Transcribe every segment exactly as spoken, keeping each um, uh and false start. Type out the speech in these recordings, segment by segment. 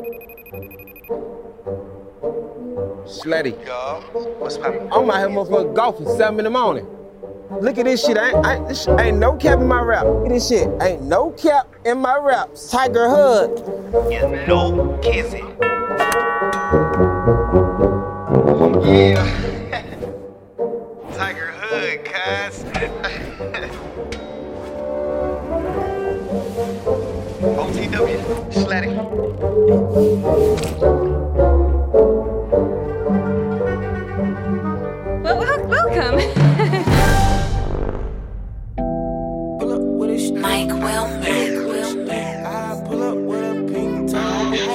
Sletty. Yo, what's poppin'? I'm out here motherfucking golfing seven in the morning. Look at this shit, ain't, ain't, this shit, ain't no cap in my rap. Look at this shit, ain't no cap in my raps. Tiger Hood. You know, kissing. Yeah. Tiger Hood, cuz. O T W, Sletty. Well, wel- welcome. Mike will make. I pull up with a pink toe.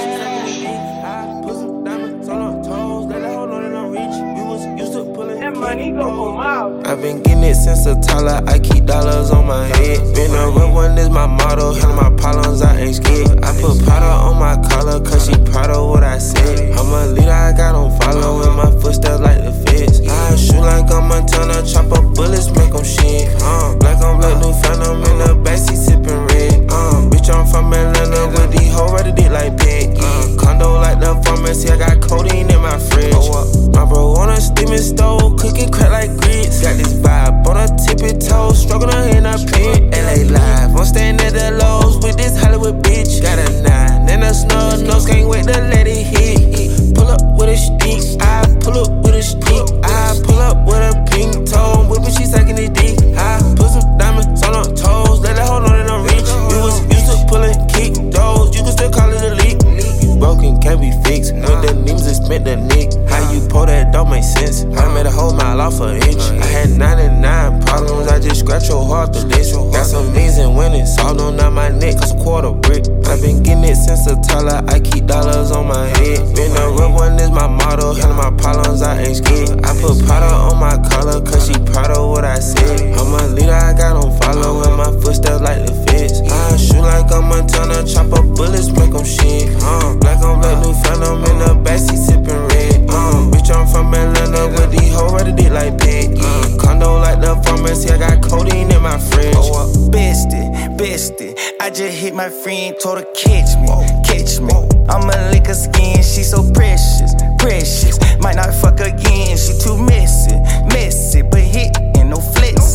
I put some diamonds on her toes. Let her hold on and don't reach. You was used to pulling that money go for miles. I've been getting it since a toddler. I keep dollars on my head. Been a real one is my motto. Handle my problems, I ain't scared. I put powder on my collar, cause she proud of what I said. I'm a leader, I got on follow in my footsteps like the feds. I shoot like I'm Montana, chop up bullets, make them shit. Uh, black on black, new phantom in the backseat sipping red. Uh, bitch, I'm from Atlanta with these hoes ready dick like pig. Uh, condo like the pharmacy, I got codeine in my fridge. My bro on a steaming stove, cooking crack like grits. Got this vibe on a tippy toe, struggling in a pit. L A live, I'm staying at the Lowe's with this Hollywood bitch. Got a nine and a snub nose, can't wait to let it hit. Pull up with a stick, I pull up with a stick. I pull up with a pink toe, whipping, she sucking it dick. I put some diamonds on her toes, let her hold on and don't reach. You was used to pulling kick those, you can still call it a leak. Broken can't be fixed, with the names and spent the nick. How you pull that don't make sense. I made a whole mile off an inch. I had ninety-nine problems, I just scratch your heart the list. Got some means and winning, salt on out my neck, cause quarter brick. I've been getting it since a toddler, I keep dollars on my head. Been a real one is my motto, handle my problems, I ain't scared. I put powder on my collar, cause she proud of what I said. I'm a leader, I got on follow in my footsteps like the feds. I shoot like I'm Montana, chop up bullets, make them shit. Uh, black on black, new phantom in the backseat sipping red. Uh, bitch, I'm from Atlanta with these hoes ready dick like pig. Uh, condo like the pharmacy, I got codeine in my fridge. Bestie, bestie, I just hit my friend, told her catch me, catch me. I'ma lick her skin, she so precious, precious. Might not fuck again, she too messy, messy. But hit and no flex.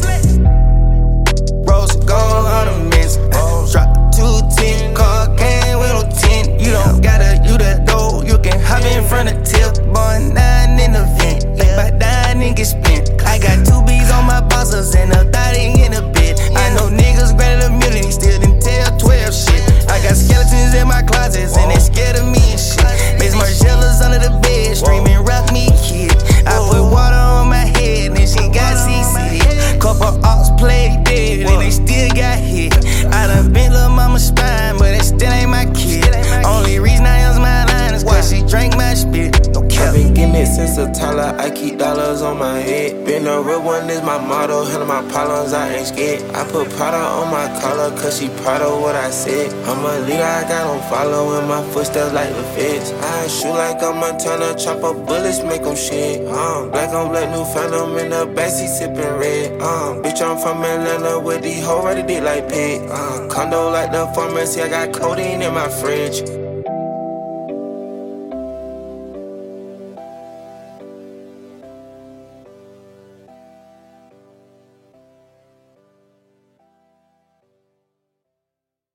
Rose gold ornaments, drop two ten, car came with no ten. You don't gotta, you the dough, you can hop in front of tip. Boy, nine in the vent, like by nine and get spent. I got two B's on my bosses and a thotty in the bed. I know niggas granted a million, still didn't tell twelve shit. I got skeletons in my closets and they scared of me and shit. Miss Margiela's under the bed, streaming rock me kid. I put water on my head and she got C C. Couple ops played dead and they still got hit. I done bent lil' mama's spine, but it still ain't my kid. Only reason I use my line is cause she drank my spit. No cap. I've been getting it since a toddler, I keep dollars on my head. Been a real one is my motto, handle my problems, I ain't scared. I put powder on my collar, cause she proud of what I said. I'm a leader, I got on follow in my footsteps like the feds. I shoot like I'm Montana, chop up bullets, make them shit. Uh, black on black, new phantom in the backseat sipping red. Uh, bitch, I'm from Atlanta with these hoes ready dick like pig. Uh, condo like the pharmacy, I got codeine in my fridge.